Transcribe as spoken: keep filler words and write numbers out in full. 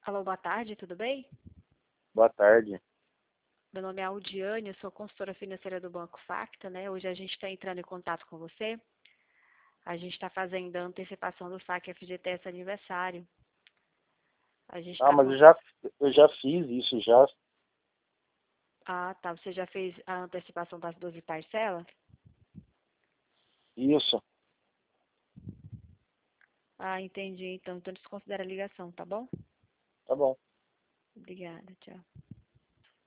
Alô, boa tarde, tudo bem? Boa tarde. Meu nome é Aldiane, eu sou consultora financeira do Banco Facta, né? Hoje a gente está entrando em contato com você. A gente está fazendo a antecipação do saque F G T S aniversário. A gente Ah, está mas eu com... já, eu já fiz isso, já. Ah, tá. Você já fez a antecipação das doze parcelas? Isso. Ah, entendi. Então, então desconsidera a ligação, tá bom? Tá bom. Obrigada, tchau.